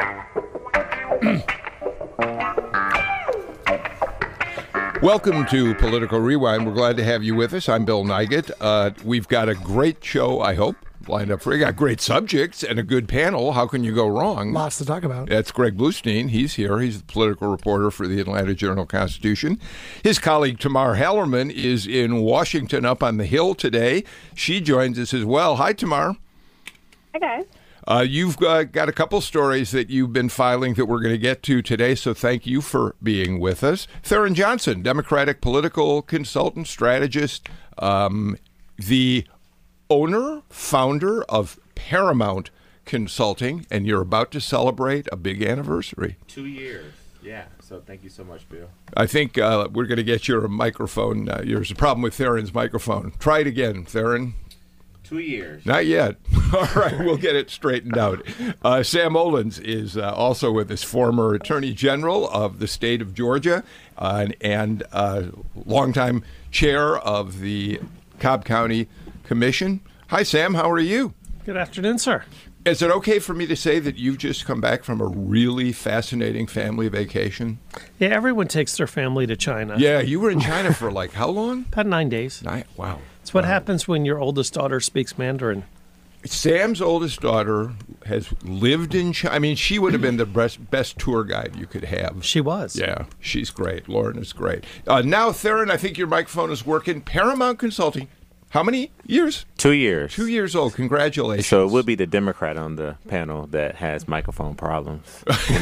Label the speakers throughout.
Speaker 1: Welcome to Political Rewind. We're glad to have you with us. I'm Bill Nigut. We've got a great show, I hope, lined up for you. Got great subjects and a good panel. How can you go wrong?
Speaker 2: Lots to talk about.
Speaker 1: That's Greg Bluestein. He's here. He's the political reporter for the Atlanta Journal-Constitution. His colleague Tamar Hallerman is in Washington up on the Hill today. She joins us as well. Hi, Tamar.
Speaker 3: Hi, guys.
Speaker 1: You've got a couple stories that you've been filing that we're going to get to today, so thank you for being with us. Theron Johnson, Democratic political consultant, strategist, the owner, founder of Paramount Consulting, and you're about to celebrate a big anniversary.
Speaker 4: 2 years, yeah. So thank you so much, Bill.
Speaker 1: I think we're going to get your microphone. There's a problem with Theron's microphone. Try it again, Theron.
Speaker 4: 2 years.
Speaker 1: Not yet. All right, we'll get it straightened out. Sam Olens is also with us, former Attorney General of the state of Georgia and longtime chair of the Cobb County Commission. Hi, Sam. How are you?
Speaker 2: Good afternoon, sir.
Speaker 1: Is it okay for me to say that you've just come back from a really fascinating family vacation?
Speaker 2: Yeah, everyone takes their family to China.
Speaker 1: Yeah, you were in China for like how long?
Speaker 2: About 9 days.
Speaker 1: Wow.
Speaker 2: It's what happens when your oldest daughter speaks Mandarin.
Speaker 1: Sam's oldest daughter has lived in China. I mean, she would have been the best tour guide you could have.
Speaker 2: She was.
Speaker 1: Yeah, she's great. Lauren is great. Now, Theron, I think your microphone is working. Paramount Consulting. How many years?
Speaker 4: 2 years.
Speaker 1: 2 years old. Congratulations.
Speaker 4: So it would be the Democrat on the panel that has microphone problems. You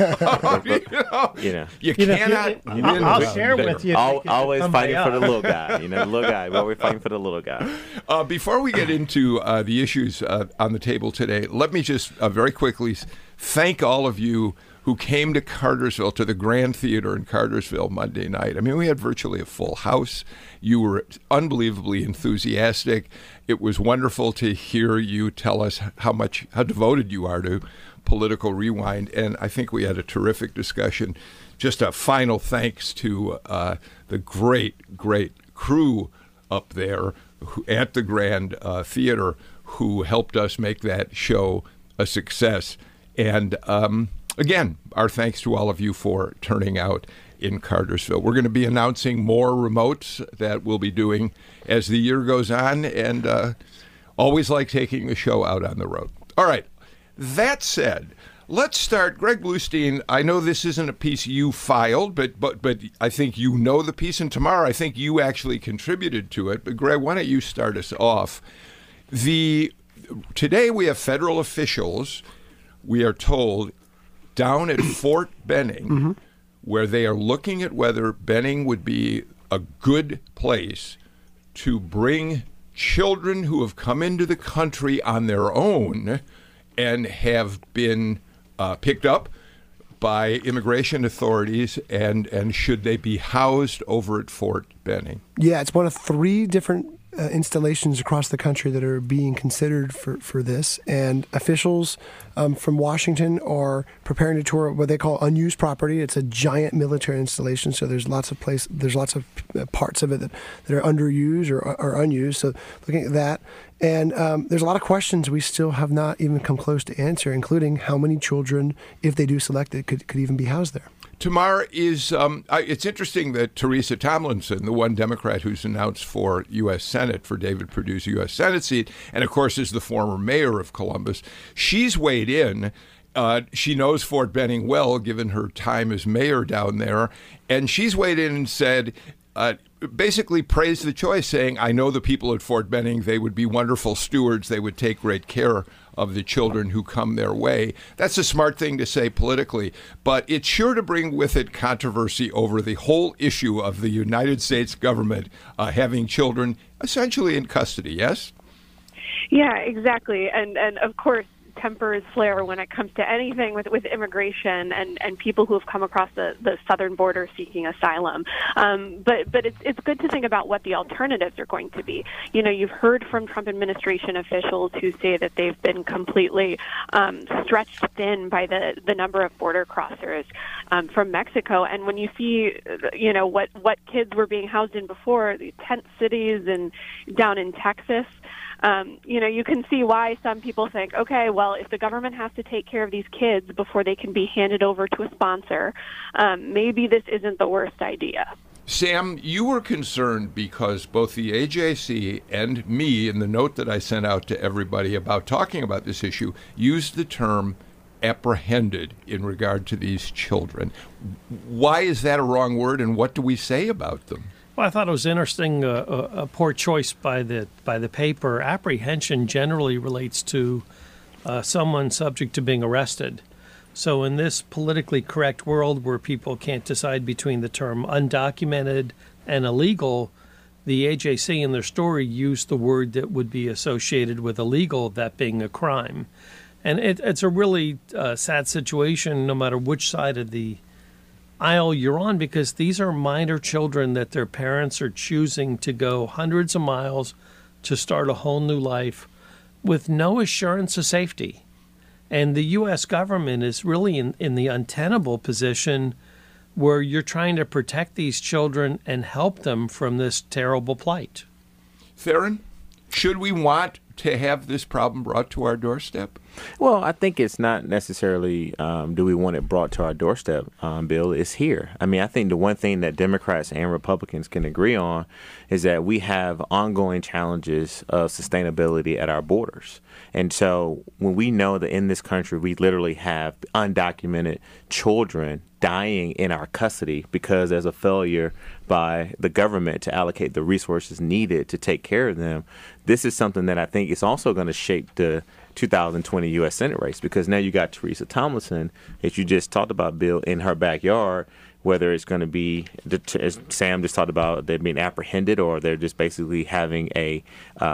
Speaker 4: cannot win.
Speaker 2: I'll share with you.
Speaker 4: Always fighting for the little guy. The little guy. We're always fighting for the little guy.
Speaker 1: Before we get into the issues on the table today, let me just very quickly thank all of you who came to Cartersville, to the Grand Theater in Cartersville Monday night. I mean, we had virtually a full house. You were unbelievably enthusiastic. It was wonderful to hear you tell us how devoted you are to Political Rewind, and I think we had a terrific discussion. Just a final thanks to the great, great crew up there at the Grand Theater who helped us make that show a success. And again, our thanks to all of you for turning out in Cartersville. We're going to be announcing more remotes that we'll be doing as the year goes on, and always like taking the show out on the road. All right. That said, let's start. Greg Bluestein, I know this isn't a piece you filed, but I think you know the piece, and tomorrow I think you actually contributed to it. But Greg, why don't you start us off? Today we have federal officials, we are told, down at Fort Benning, where they are looking at whether Benning would be a good place to bring children who have come into the country on their own and have been picked up by immigration authorities, and should they be housed over at Fort Benning?
Speaker 2: Yeah, it's one of 3 different installations across the country that are being considered for this, and officials from Washington are preparing to tour what they call unused property. It's a giant military installation, so there's lots of parts of it that are underused or unused. So looking at that, and there's a lot of questions we still have not even come close to answer, including how many children, if they do select it, could even be housed there.
Speaker 1: Tamar, it's interesting that Teresa Tomlinson, the one Democrat who's announced for U.S. Senate, for David Perdue's U.S. Senate seat, and of course is the former mayor of Columbus, she's weighed in. She knows Fort Benning well, given her time as mayor down there, and she's weighed in and said, basically praised the choice, saying, I know the people at Fort Benning, they would be wonderful stewards. They would take great care of the children who come their way. That's a smart thing to say politically, but it's sure to bring with it controversy over the whole issue of the United States government having children essentially in custody, yes?
Speaker 3: Yeah, exactly. And of course, tempers flare when it comes to anything with immigration and people who have come across the southern border seeking asylum. But it's good to think about what the alternatives are going to be. You've heard from Trump administration officials who say that they've been completely stretched thin by the number of border crossers from Mexico. And when you see, what kids were being housed in before, the tent cities and down in Texas, You can see why some people think, okay, well, if the government has to take care of these kids before they can be handed over to a sponsor, maybe this isn't the worst idea.
Speaker 1: Sam, you were concerned because both the AJC and me, in the note that I sent out to everybody about talking about this issue, used the term apprehended in regard to these children. Why is that a wrong word, and what do we say about them?
Speaker 5: Well, I thought it was interesting, a poor choice by the paper. Apprehension generally relates to someone subject to being arrested. So in this politically correct world where people can't decide between the term undocumented and illegal, the AJC in their story used the word that would be associated with illegal, that being a crime. And it's a really sad situation no matter which side of the aisle you're on, because these are minor children that their parents are choosing to go hundreds of miles to start a whole new life with no assurance of safety. And the U.S. government is really in the untenable position where you're trying to protect these children and help them from this terrible plight.
Speaker 1: Theron, should we want to have this problem brought to our doorstep?
Speaker 4: Well, I think it's not necessarily do we want it brought to our doorstep, Bill. It's here. I mean, I think the one thing that Democrats and Republicans can agree on is that we have ongoing challenges of sustainability at our borders. And so when we know that in this country we literally have undocumented children dying in our custody because there's a failure by the government to allocate the resources needed to take care of them, this is something that I think is also going to shape the 2020 U.S. Senate race, because now you got Teresa Tomlinson, as you just talked about, Bill, in her backyard, whether it's going to be, as Sam just talked about, they're being apprehended, or they're just basically having a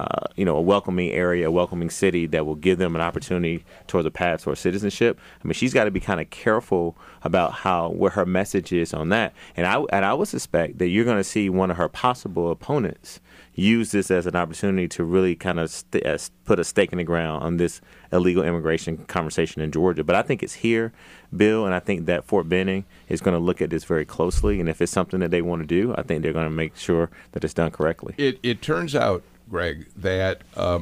Speaker 4: welcoming area, a welcoming city that will give them an opportunity towards a path towards citizenship. I mean, she's got to be kind of careful about what her message is on that. And I would suspect that you're going to see one of her possible opponents use this as an opportunity to really kind of put a stake in the ground on this illegal immigration conversation in Georgia. But I think it's here, Bill, and I think that Fort Benning is going to look at this very closely. And if it's something that they want to do, I think they're going to make sure that it's done correctly.
Speaker 1: It turns out, Greg, that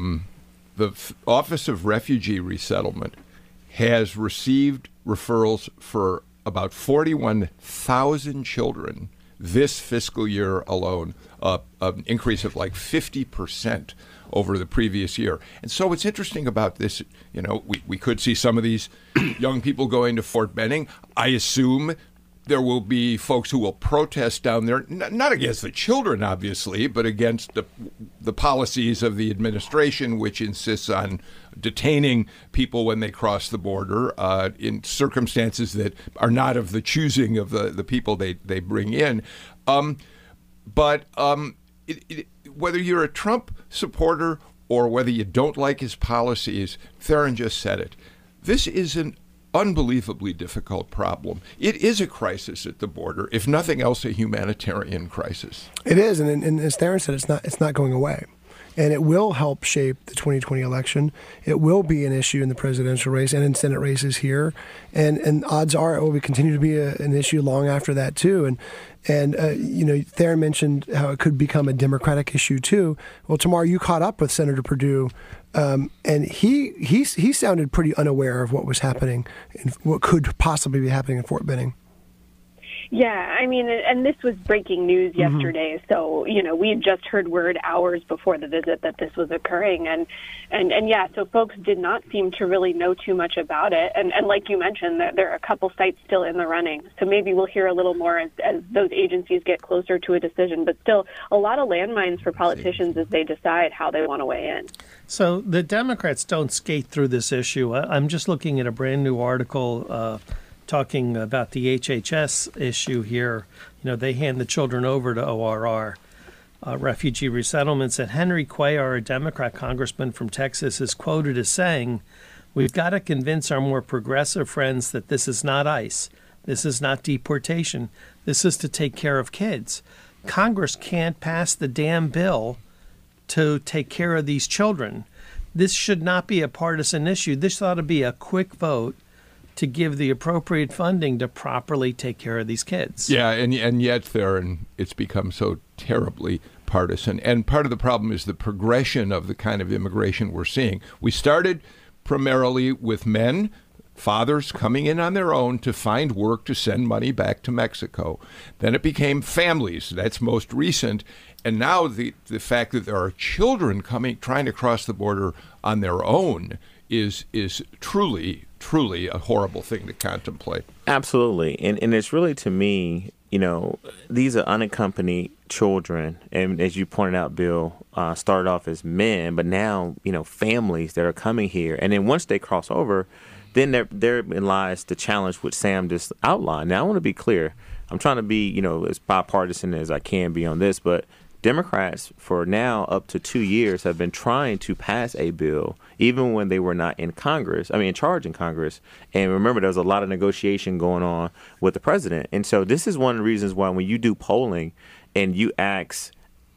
Speaker 1: the Office of Refugee Resettlement has received referrals for about 41,000 children this fiscal year alone, an increase of like 50% over the previous year. And so what's interesting about this, we could see some of these young people going to Fort Benning. I assume there will be folks who will protest down there, not against the children, obviously, but against the policies of the administration, which insists on detaining people when they cross the border in circumstances that are not of the choosing of the people they bring in. But whether you're a Trump supporter or whether you don't like his policies, Theron just said it. This is an unbelievably difficult problem. It is a crisis at the border, if nothing else, a humanitarian crisis.
Speaker 2: It is, and as Theron said, it's not going away. And it will help shape the 2020 election. It will be an issue in the presidential race and in Senate races here. And odds are it will continue to be an issue long after that, too. And Theron mentioned how it could become a Democratic issue, too. Well, Tamar, you caught up with Senator Perdue, and he sounded pretty unaware of what was happening and what could possibly be happening in Fort Benning.
Speaker 3: Yeah, I mean, and this was breaking news yesterday, so, we had just heard word hours before the visit that this was occurring, and yeah, so folks did not seem to really know too much about it, and like you mentioned, there are a couple sites still in the running, so maybe we'll hear a little more as those agencies get closer to a decision, but still a lot of landmines for politicians as they decide how they want to weigh in. So
Speaker 5: the Democrats don't skate through this issue. I'm just looking at a brand new article talking about the HHS issue here. They hand the children over to ORR, refugee resettlements. And Henry Cuellar, a Democrat congressman from Texas, is quoted as saying, "We've got to convince our more progressive friends that this is not ICE. This is not deportation. This is to take care of kids. Congress can't pass the damn bill to take care of these children. This should not be a partisan issue. This ought to be a quick vote to give the appropriate funding to properly take care of these kids.
Speaker 1: Yeah, and yet, Theron, it's become so terribly partisan. And part of the problem is the progression of the kind of immigration we're seeing. We started primarily with men, fathers coming in on their own to find work to send money back to Mexico. Then it became families. That's most recent. And now the fact that there are children trying to cross the border on their own is truly a horrible thing to contemplate.
Speaker 4: Absolutely. And it's really, to me, these are unaccompanied children. And as you pointed out, Bill, started off as men, but now, families that are coming here. And then once they cross over, then therein lies the challenge which Sam just outlined. Now, I want to be clear. I'm trying to be, as bipartisan as I can be on this, but Democrats for now up to 2 years have been trying to pass a bill, even when they were not in charge in Congress. And remember, there was a lot of negotiation going on with the president. And so this is one of the reasons why when you do polling and you ask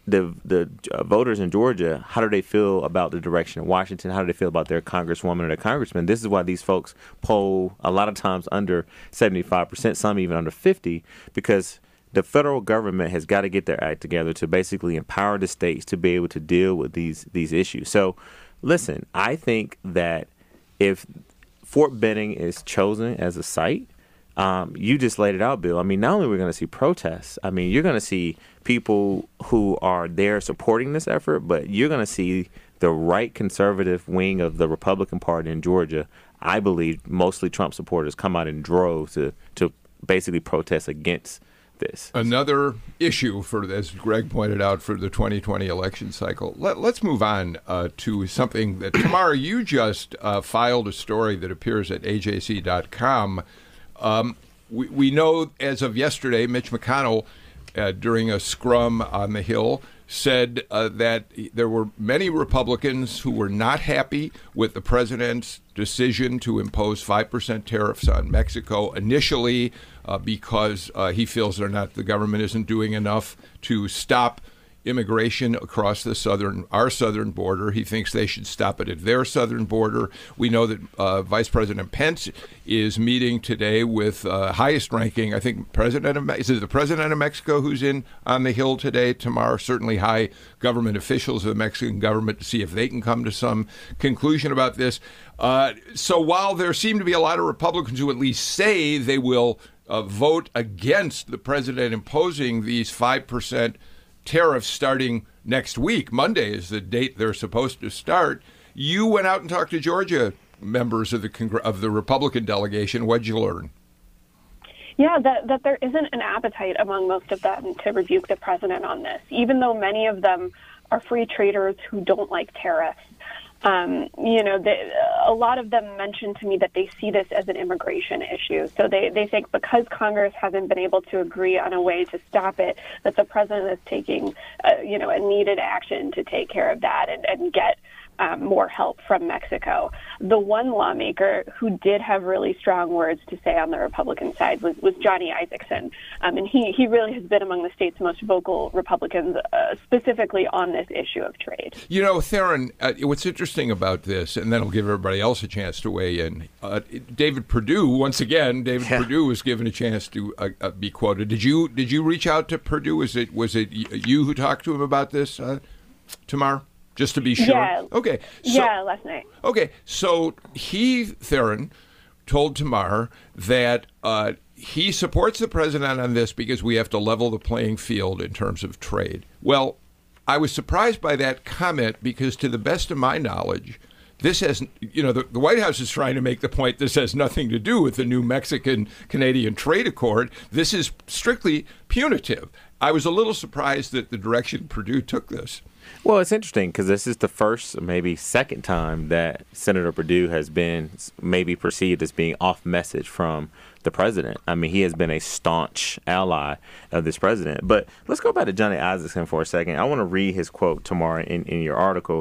Speaker 4: the voters in Georgia, how do they feel about the direction of Washington? How do they feel about their congresswoman or their congressman? This is why these folks poll a lot of times under 75%, some even under 50%, because the federal government has got to get their act together to basically empower the states to be able to deal with these issues. So, listen, I think that if Fort Benning is chosen as a site, you just laid it out, Bill. I mean, not only are we going to see protests, I mean, you're going to see people who are there supporting this effort, but you're going to see the right conservative wing of the Republican Party in Georgia, I believe, mostly Trump supporters, come out in droves to basically protest against this.
Speaker 1: Another issue as Greg pointed out, for the 2020 election cycle. Let's move on to something that, Tamara, you just filed a story that appears at AJC.com. We know as of yesterday, Mitch McConnell, during a scrum on the Hill, said that there were many Republicans who were not happy with the president's decision to impose 5% tariffs on Mexico initially because he feels the government isn't doing enough to stop immigration across our southern border. He thinks they should stop it at their southern border. We know that Vice President Pence is meeting today with highest ranking, I think, is it the president of Mexico who's on the Hill today, tomorrow, certainly high government officials of the Mexican government, to see if they can come to some conclusion about this. So while there seem to be a lot of Republicans who at least say they will vote against the president imposing these 5% tariffs starting next week. Monday is the date they're supposed to start. You went out and talked to Georgia members of the Republican delegation. What'd you learn?
Speaker 3: Yeah, that there isn't an appetite among most of them to rebuke the president on this, even though many of them are free traders who don't like tariffs. A lot of them mentioned to me that they see this as an immigration issue. So they think because Congress hasn't been able to agree on a way to stop it, that the president is taking, a needed action to take care of that and get more help from Mexico. The one lawmaker who did have really strong words to say on the Republican side was Johnny Isakson. And he really has been among the state's most vocal Republicans, specifically on this issue of trade.
Speaker 1: Theron, what's interesting about this, and then I'll give everybody else a chance to weigh in, David Perdue, once again, Perdue was given a chance to be quoted. Did you reach out to Perdue? Was it you who talked to him about this, Tamar? Just to be sure?
Speaker 3: Yeah.
Speaker 1: Okay.
Speaker 3: Last night.
Speaker 1: Okay. So Theron, told Tamar that he supports the president on this because we have to level the playing field in terms of trade. Well, I was surprised by that comment because, to the best of my knowledge, this has, the White House is trying to make the point this has nothing to do with the new Mexican-Canadian trade accord. This is strictly punitive. I was a little surprised that the direction Perdue took this.
Speaker 4: Well, it's interesting because this is the first, maybe second time that Senator Perdue has been maybe perceived as being off message from the president. I mean, he has been a staunch ally of this president. But let's go back to Johnny Isakson for a second. I want to read his quote, Tamara, in your article.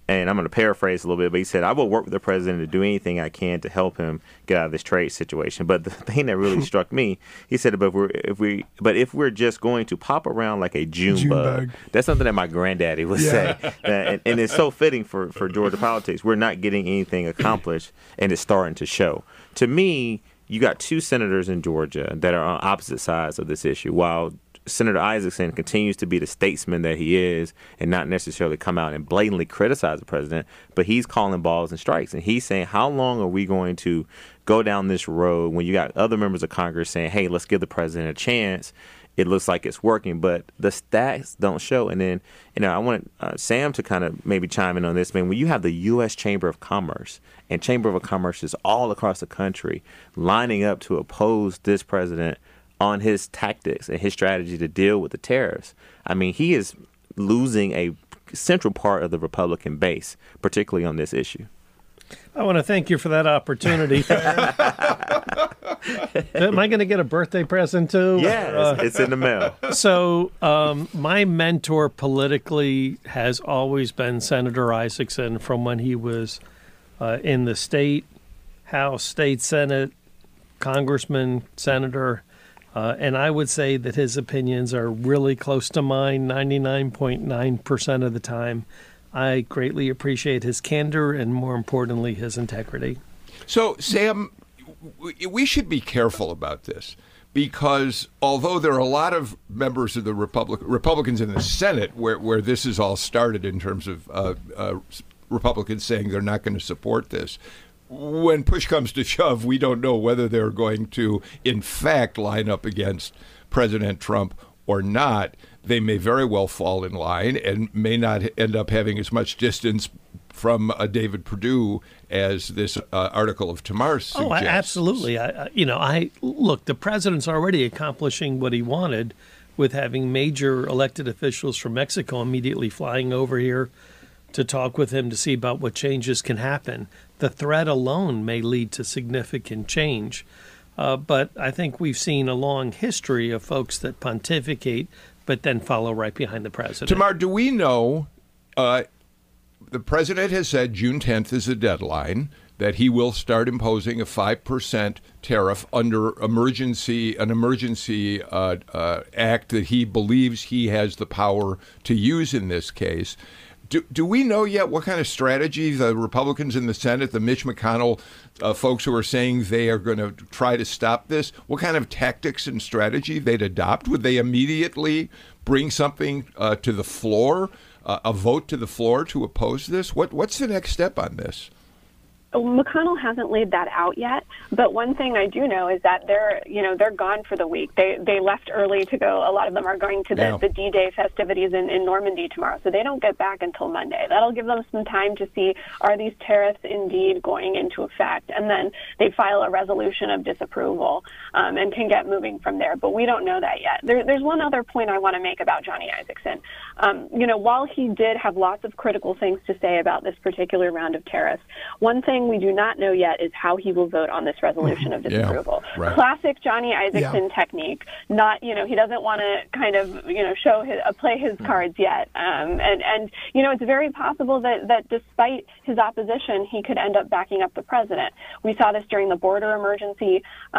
Speaker 4: and I'm going to paraphrase a little bit, but he said, I will work with the president to do anything I can to help him get out of this trade situation. But the thing that really struck me, he said, but if we're just going to pop around like a June bug, that's something that my granddaddy would say. And it's so fitting for Georgia politics. We're not getting anything accomplished, and it's starting to show. To me, you got two senators in Georgia that are on opposite sides of this issue. While Senator Isakson continues to be the statesman that he is and not necessarily come out and blatantly criticize the president, but he's calling balls and strikes. And he's saying, how long are we going to go down this road when you got other members of Congress saying, hey, let's give the president a chance? It looks like it's working, but the stats don't show. And then, I want Sam to kind of maybe chime in on this. Man, when you have the U.S. Chamber of Commerce and Chamber of Commerce is all across the country lining up to oppose this president on his tactics and his strategy to deal with the tariffs, I mean, he is losing a central part of the Republican base, particularly on this issue.
Speaker 5: I want to thank you for that opportunity. Am I going to get a birthday present too?
Speaker 4: Yeah, it's in the mail.
Speaker 5: So my mentor politically has always been Senator Isakson from when he was in the state House, state Senate, congressman, senator. And I would say that his opinions are really close to mine 99.9% of the time. I greatly appreciate his candor and, more importantly, his integrity.
Speaker 1: So, Sam, we should be careful about this because although there are a lot of members of the Republicans in the Senate where this is all started in terms of Republicans saying they're not going to support this, when push comes to shove, we don't know whether they're going to, in fact, line up against President Trump or not. They may very well fall in line and may not end up having as much distance from David Perdue as this article of Tamar suggests.
Speaker 5: Oh, absolutely. I look, the president's already accomplishing what he wanted with having major elected officials from Mexico immediately flying over here to talk with him to see about what changes can happen. The threat alone may lead to significant change. But I think we've seen a long history of folks that pontificate but then follow right behind the president.
Speaker 1: Tamar, do we know, the president has said June 10th is the deadline, that he will start imposing a 5% tariff under an emergency act that he believes he has the power to use in this case. Do we know yet what kind of strategy the Republicans in the Senate, the Mitch McConnell folks who are saying they are going to try to stop this, what kind of tactics and strategy they'd adopt? Would they immediately bring something to the floor, a vote to the floor to oppose this? What's the next step on this?
Speaker 3: McConnell hasn't laid that out yet, but one thing I do know is that they're gone for the week. They left early to go. A lot of them are going to the D-Day festivities in Normandy tomorrow, so they don't get back until Monday. That'll give them some time to see, are these tariffs indeed going into effect? And then they file a resolution of disapproval and can get moving from there. But we don't know that yet. There's one other point I want to make about Johnny Isakson. While he did have lots of critical things to say about this particular round of tariffs, one thing we do not know yet is how he will vote on this resolution of disapproval. Yeah, right. Classic Johnny Isakson technique. Not, he doesn't want to kind of, play his cards yet. And it's very possible that despite his opposition, he could end up backing up the president. We saw this during the border emergency,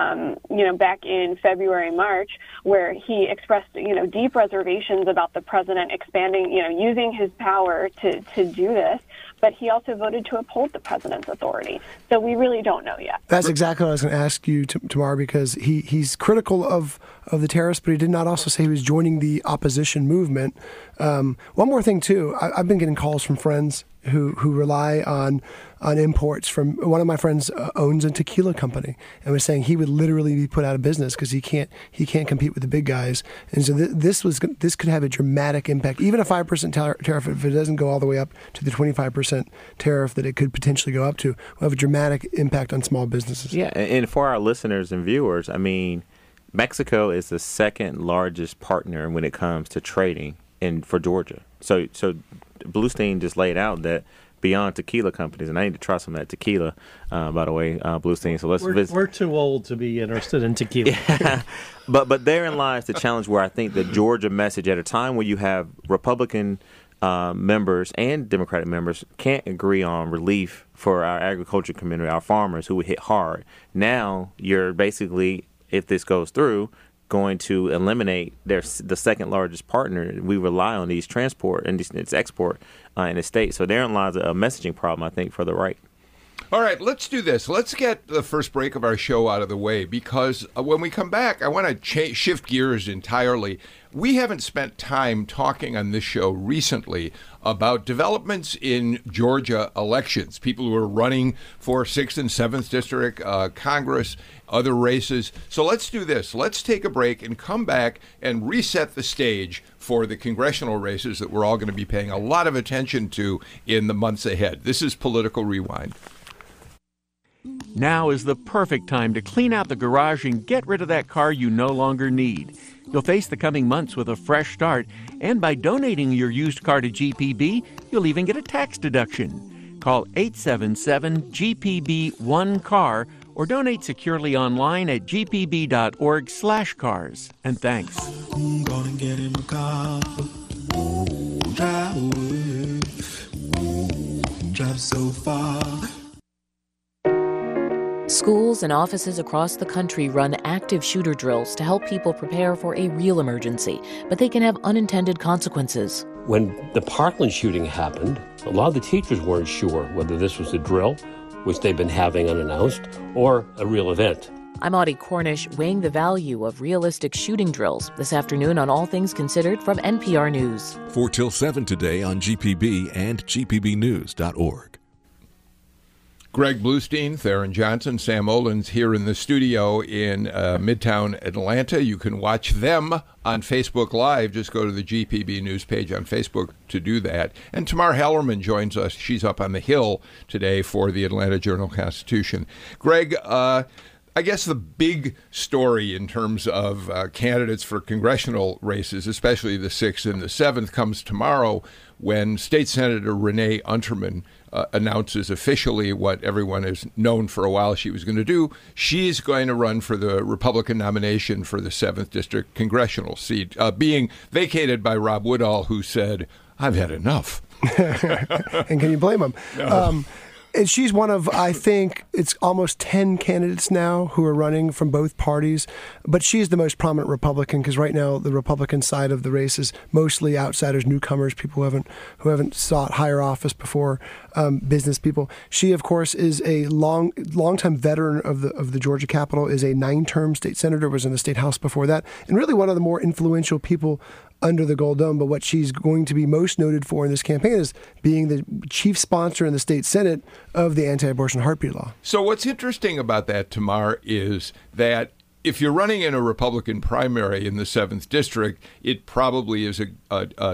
Speaker 3: back in February, March, where he expressed, deep reservations about the president expanding, using his power to do this. But he also voted to uphold the president's authority. So we really don't know yet. That's exactly what I was going to ask you, Tamar, because he's critical of the tariffs, but he did not also say he was joining the opposition movement. One more thing, too. I've been getting calls from friends who rely on imports from one of my friends owns a tequila company and was saying he would literally be put out of business because he can't compete with the big guys. And so this could have a dramatic impact. Even a 5% tariff, if it doesn't go all the way up to the 25% tariff that it could potentially go up to, will have a dramatic impact on small businesses. Yeah, and for our listeners and viewers, I mean, Mexico is the second largest partner when it comes to trading for Georgia. So Bluestein just laid out that beyond tequila companies, and I need to try some of that tequila, by the way, Bluestein. So let's visit. We're too old to be interested in tequila. Yeah. But therein lies the challenge where I think the Georgia message at a time where you have Republican
Speaker 4: members and Democratic members can't agree on relief for our agriculture community, our farmers who were hit hard. Now you're basically, if this goes through, going to eliminate the second largest partner. We rely on these transport and its export in the state. So therein lies a messaging problem, I think, for the right.
Speaker 1: All right, let's do this. Let's get the first break of our show out of the way, because when we come back, I want to shift gears entirely. We haven't spent time talking on this show recently about developments in Georgia elections, people who are running for 6th and 7th District, Congress, other races. So let's do this. Let's take a break and come back and reset the stage for the congressional races that we're all going to be paying a lot of attention to in the months ahead. This is Political Rewind.
Speaker 6: Now is the perfect time to clean out the garage and get rid of that car you no longer need. You'll face the coming months with a fresh start, and by donating your used car to GPB, you'll even get a tax deduction. Call 877-GPB-1CAR or donate securely online at gpb.org/cars. And thanks. I'm gonna get in my car.
Speaker 7: Drive so far.
Speaker 8: Schools and offices across the country run active shooter drills to help people prepare for a real emergency, but they can have unintended consequences.
Speaker 9: When the Parkland shooting happened, a lot of the teachers weren't sure whether this was a drill, which they've been having unannounced, or a real event.
Speaker 8: I'm Audie Cornish, weighing the value of realistic shooting drills this afternoon on All Things Considered from NPR News.
Speaker 10: 4 till 7 today on GPB and gpbnews.org.
Speaker 1: Greg Bluestein, Theron Johnson, Sam Olens here in the studio in Midtown Atlanta. You can watch them on Facebook Live. Just go to the GPB News page on Facebook to do that. And Tamar Hallerman joins us. She's up on the Hill today for the Atlanta Journal-Constitution. Greg, I guess the big story in terms of candidates for congressional races, especially the 6th and the 7th, comes tomorrow when State Senator Renee Unterman announces officially what everyone has known for a while she was going to do. She's going to run for the Republican nomination for the 7th District congressional seat, being vacated by Rob Woodall, who said, "I've had enough."
Speaker 2: And can you blame him? No. And she's one of, I think, it's almost 10 candidates now who are running from both parties. But she's the most prominent Republican because right now the Republican side of the race is mostly outsiders, newcomers, people who haven't sought higher office before, business people. She, of course, is a longtime veteran of the Georgia Capitol, is a 9-term state senator, was in the state house before that, and really one of the more influential people under the Gold Dome. But what she's going to be most noted for in this campaign is being the chief sponsor in the state Senate of the anti-abortion heartbeat law. So
Speaker 1: what's interesting about that, Tamar, is that if you're running in a Republican primary in the 7th District, it probably is an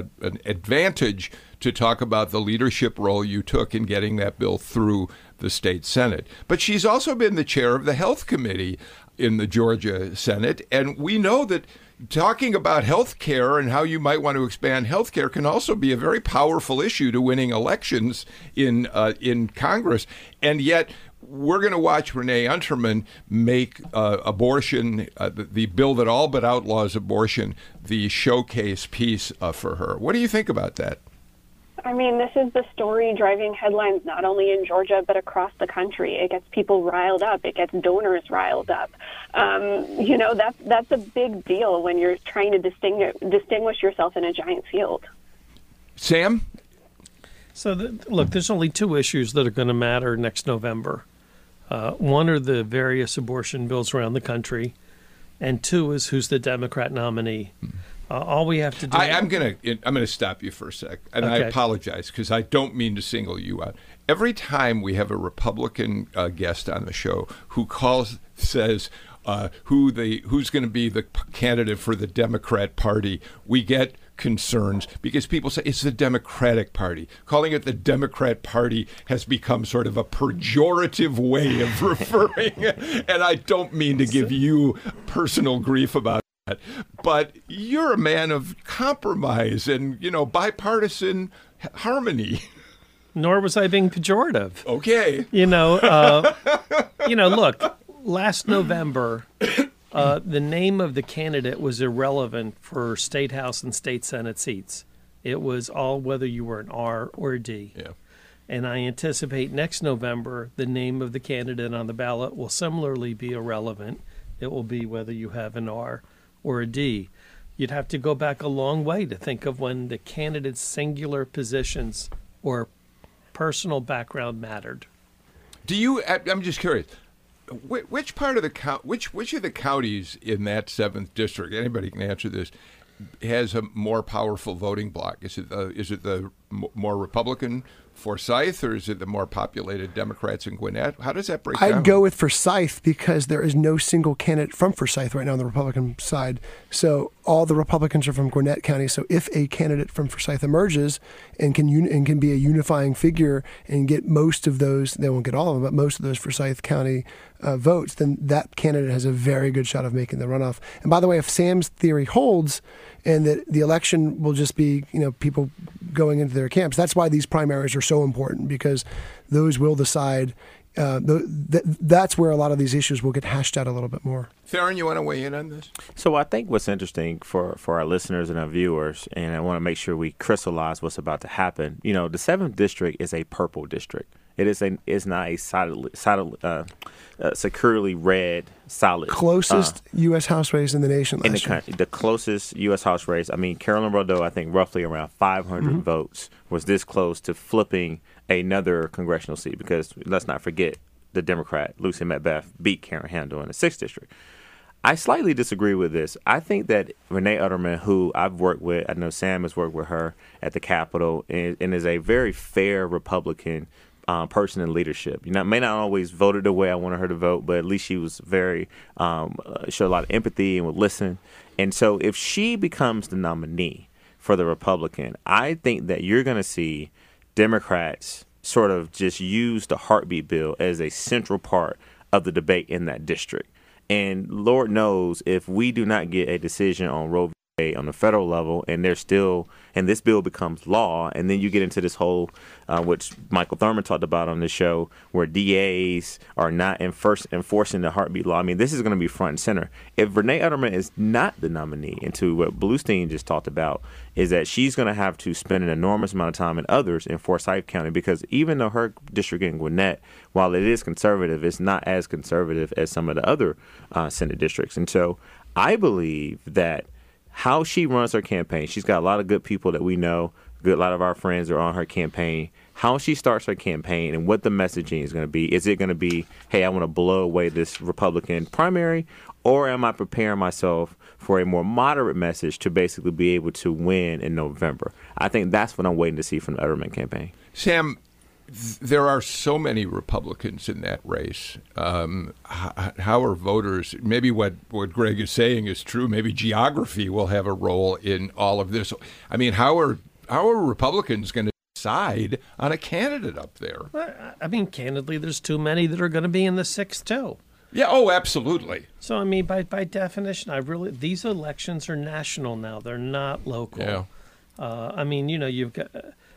Speaker 1: advantage to talk about the leadership role you took in getting that bill through the state Senate. But she's also been the chair of the Health Committee in the Georgia Senate, and we know that talking about health care and how you might want to expand health care can also be a very powerful issue to winning elections in Congress. And yet we're going to watch Renee Unterman make abortion, the bill that all but outlaws abortion, the showcase piece for her. What do you think about that?
Speaker 3: I mean, this is the story driving headlines not only in Georgia but across the country. It gets people riled up. It gets donors riled up. That's a big deal when you're trying to distinguish yourself in a giant field.
Speaker 1: Sam?
Speaker 5: So, look, there's only 2 issues that are going to matter next November. One are the various abortion bills around the country, and 2 is who's the Democrat nominee. All we have to do. I'm
Speaker 1: gonna stop you for a sec, and
Speaker 5: okay.
Speaker 1: I apologize because I don't mean to single you out. Every time we have a Republican guest on the show who says who's going to be the candidate for the Democrat Party, we get concerns because people say it's the Democratic Party. Calling it the Democrat Party has become sort of a pejorative way of referring, and I don't mean to give you personal grief about that, but you're a man of compromise and, bipartisan harmony.
Speaker 5: Nor was I being pejorative.
Speaker 1: Okay.
Speaker 5: Look, last November, the name of the candidate was irrelevant for state house and state senate seats. It was all whether you were an R or a D.
Speaker 1: Yeah.
Speaker 5: And I anticipate next November, the name of the candidate on the ballot will similarly be irrelevant. It will be whether you have an R or a D. You'd have to go back a long way to think of when the candidate's singular positions or personal background mattered.
Speaker 1: I'm just curious, which part of which of the counties in that 7th district, anybody can answer this, has a more powerful voting bloc? Is it the more Republican Forsyth, or is it the more populated Democrats in Gwinnett? How does that break down?
Speaker 2: I'd go with Forsyth because there is no single candidate from Forsyth right now on the Republican side. So all the Republicans are from Gwinnett County. So if a candidate from Forsyth emerges and can be a unifying figure and get most of those, they won't get all of them, but most of those Forsyth County votes, then that candidate has a very good shot of making the runoff. And by the way, if Sam's theory holds and that the election will just be, people going into their camps, that's why these primaries are so important, because those will decide. That's where a lot of these issues will get hashed out a little bit more.
Speaker 1: Theron, you want to weigh in on this?
Speaker 4: So I think what's interesting for our listeners and our viewers, and I want to make sure we crystallize what's about to happen. The 7th district is a purple district. It's not a securely red solid.
Speaker 2: Closest U.S. House race in the nation last
Speaker 4: in the country. The closest U.S. House race. I mean, Carolyn Rodeau, I think roughly around 500 votes, was this close to flipping another congressional seat, because let's not forget the Democrat Lucy Macbeth beat Karen Handel in the 6th district. I slightly disagree with this. I think that Renee Utterman, who I've worked with, I know Sam has worked with her at the Capitol, and is a very fair Republican person in leadership. May not always voted the way I wanted her to vote, but at least she was very showed a lot of empathy and would listen. And so if she becomes the nominee for the Republican, I think that you're going to see Democrats sort of just use the heartbeat bill as a central part of the debate in that district. And Lord knows if we do not get a decision on Roe v. Wade on the federal level, and this bill becomes law, and then you get into this whole, which Michael Thurman talked about on this show, where DAs are not enforcing the heartbeat law. I mean, this is going to be front and center. If Renee Utterman is not the nominee, and to what Bluestein just talked about, is that she's going to have to spend an enormous amount of time and others in Forsyth County, because even though her district in Gwinnett, while it is conservative, it's not as conservative as some of the other Senate districts. And so I believe that how she runs her campaign, she's got a lot of good people that we know. A lot of our friends are on her campaign. How she starts her campaign and what the messaging is going to be. Is it going to be, hey, I want to blow away this Republican primary, or am I preparing myself for a more moderate message to basically be able to win in November? I think that's what I'm waiting to see from the Utterman campaign.
Speaker 1: Sam, there are so many Republicans in that race. How are voters, maybe what Greg is saying is true, maybe geography will have a role in all of this. I mean, how are Republicans going to decide on a candidate up there?
Speaker 5: Well, I mean, candidly, there's too many that are going to be in the 6th, too.
Speaker 1: Yeah, oh, absolutely.
Speaker 5: So, I mean, by definition, these elections are national now. They're not local.
Speaker 1: Yeah.
Speaker 5: I mean, you've got...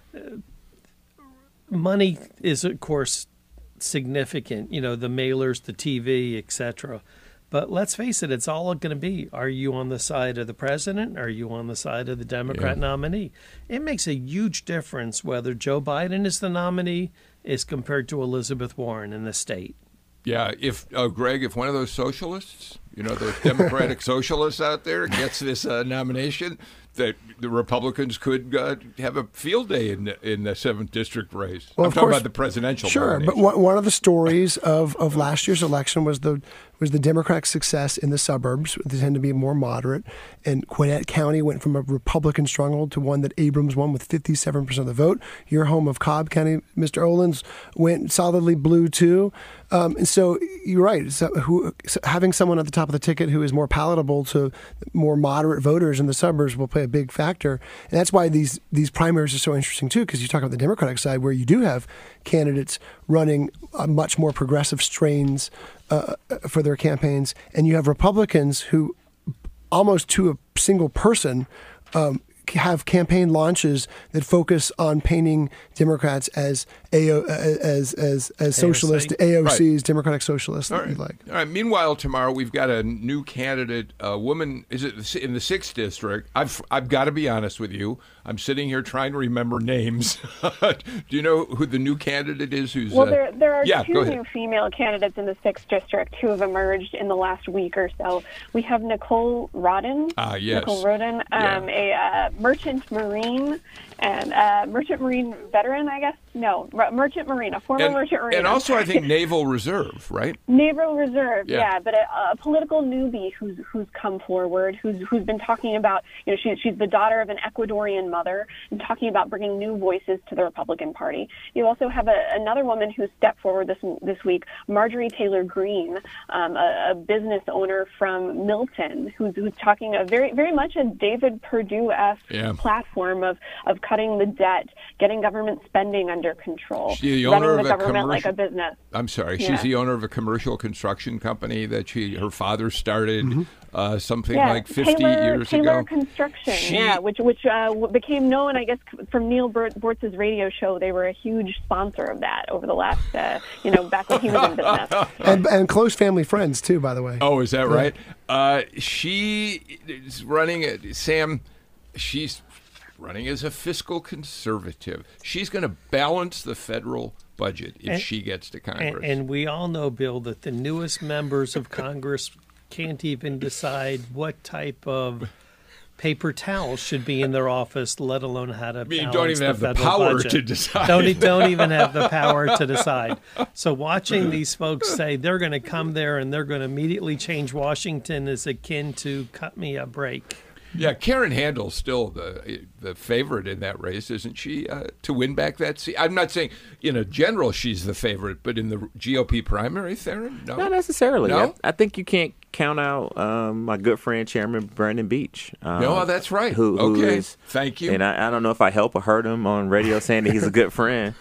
Speaker 5: money is, of course, significant, the mailers, the TV, etc. But let's face it, it's all going to be, are you on the side of the president? Are you on the side of the Democrat nominee? It makes a huge difference whether Joe Biden is the nominee as compared to Elizabeth Warren in the state.
Speaker 1: Yeah, Greg, if one of those socialists, those Democratic socialists out there gets this nomination, that the Republicans could have a field day in the 7th district race.
Speaker 2: Well,
Speaker 1: I'm talking about the presidential nomination.
Speaker 2: But one of the stories of last year's election was the Democratic success in the suburbs. They tend to be more moderate. And Gwinnett County went from a Republican stronghold to one that Abrams won with 57% of the vote. Your home of Cobb County, Mr. Olins, went solidly blue too. And so you're right. So having someone at the top of the ticket who is more palatable to more moderate voters in the suburbs will play a big factor. And that's why these primaries are so interesting too, because you talk about the Democratic side where you do have candidates running much more progressive strains for their campaigns, and you have Republicans who almost to a single person have campaign launches that focus on painting Democrats as socialist AOCs, Democratic Socialists that you'd like.
Speaker 1: All right. Meanwhile, tomorrow we've got a new candidate, a woman. Is it in the 6th district? I've got to be honest with you. I'm sitting here trying to remember names. Do you know who the new candidate is?
Speaker 3: Well, there are two new female candidates in the 6th district who have emerged in the last week or so. We have Nicole Rodden.
Speaker 1: Yes.
Speaker 3: Nicole Rodden, a merchant marine and merchant marine veteran, I guess. No, merchant marine, a former merchant marine.
Speaker 1: And also, I think Naval Reserve, right?
Speaker 3: Naval Reserve, but a political newbie who's come forward, who's been talking about, she's the daughter of an Ecuadorian mother, and talking about bringing new voices to the Republican Party. You also have another woman who stepped forward this week, Marjorie Taylor Greene, a business owner from Milton, who's talking very very much a David Perdue-esque platform of cutting the debt, getting government spending under control, running the government like a business.
Speaker 1: I'm sorry, she's the owner of a commercial construction company that her father started something like 50 years ago.
Speaker 3: Taylor Construction, which became known, I guess, from Neil Bortz's radio show. They were a huge sponsor of that over the last, back when he was in business.
Speaker 2: And close family friends, too, by the way.
Speaker 1: Oh, is that right? She is running, Sam, she's running as a fiscal conservative. She's going to balance the federal budget if she gets to Congress.
Speaker 5: And we all know, Bill, that the newest members of Congress can't even decide what type of paper towels should be in their office, let alone how to balance
Speaker 1: don't even have the power to decide.
Speaker 5: Don't even have the power to decide. So watching these folks say they're going to come there and they're going to immediately change Washington is akin to cut me a break.
Speaker 1: Yeah, Karen Handel's still the favorite in that race, isn't she, to win back that seat? I'm not saying in a general she's the favorite, but in the GOP primary, Theron? No.
Speaker 4: Not necessarily.
Speaker 1: No?
Speaker 4: I think you can't count out my good friend, Chairman Brandon Beach.
Speaker 1: No, that's right.
Speaker 4: Who is,
Speaker 1: thank you.
Speaker 4: And I don't know if I help or hurt him on radio saying that he's a good friend,